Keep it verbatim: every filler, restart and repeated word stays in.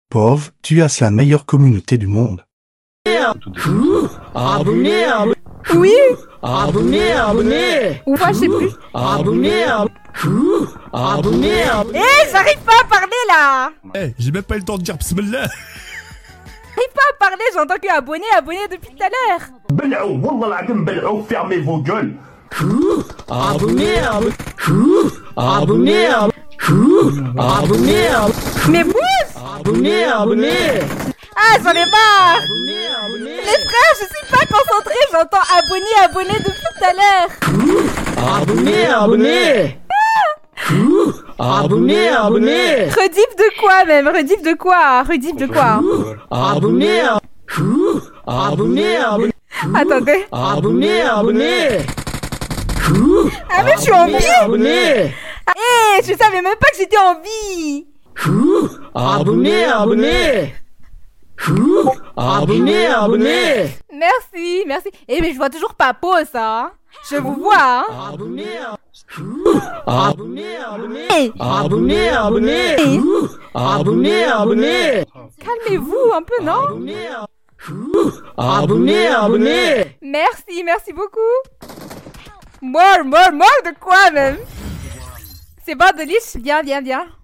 Pauvre, tu as la meilleure communauté du monde. Abonné, abonné. Oui. Abonné, abonné. Ou quoi, je sais plus. Abonné, abonné. Eh, j'arrive pas à parler là. Eh, hey, j'ai même pas eu le temps de dire bismillah. J'arrive pas à parler, j'entends que abonné, abonné depuis tout à l'heure. Bel'ou, wallah l'azim, bel'ou, fermez vos gueules. Abonné, abonné. Abonné, abonné. Mais pousse. Abonné, abonné. Ah, j'en ai marre. Abonné, abonné. Les frères, je suis pas concentrée, j'entends abonné, abonné depuis tout à l'heure. Abonné, abonné. Abonné, abonné. Rediff de quoi même? Rediff de quoi? Rediff de quoi? Abonné, abonné, abonné. Attendez. Abonné, abonné. Ah mais je suis en vie. Abonné. Eh, je savais même pas que j'étais en vie. Abonné, abonné. Abonné, abonné. Merci, merci. Eh mais je vois toujours pas pause ça. Je vous vois hein. Abonné, abonné, abonné. Hey. Abonné, abonné. Hey. Abonné, abonné. Calmez-vous un peu, non? Abonné, abonné, abonné. Merci, merci beaucoup. More, more, more de quoi même? C'est bon, Delich? Viens, viens, viens.